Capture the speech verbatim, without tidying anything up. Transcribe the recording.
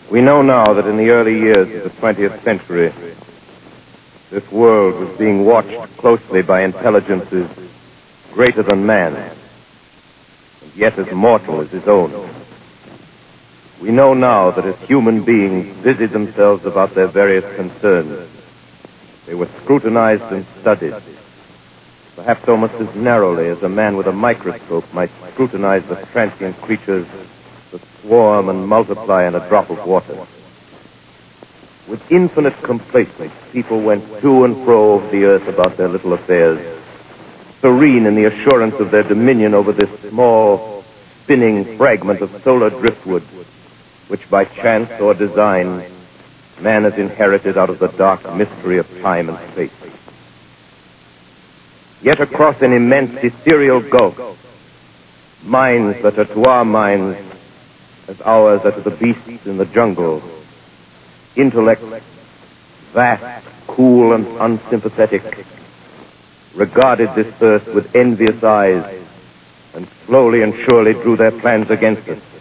We know now that in the early years of the twentieth century, this world was being watched closely by intelligences greater than man, and yet as mortal as his own. We know now that as human beings busied themselves about their various concerns, they were scrutinized and studied, perhaps almost as narrowly as a man with a microscope might scrutinize the transient creatures that swarm and multiply in a drop of water. With infinite complacence, people went to and fro over the earth about their little affairs, serene in the assurance of their dominion over this small, spinning fragment of solar driftwood, which by chance or design, man has inherited out of the dark mystery of time and space. Yet across an immense ethereal gulf, minds that are to our minds as ours are to the beasts in the jungle, intellect, vast, cool, and unsympathetic, regarded this earth with envious eyes and slowly and surely drew their plans against us.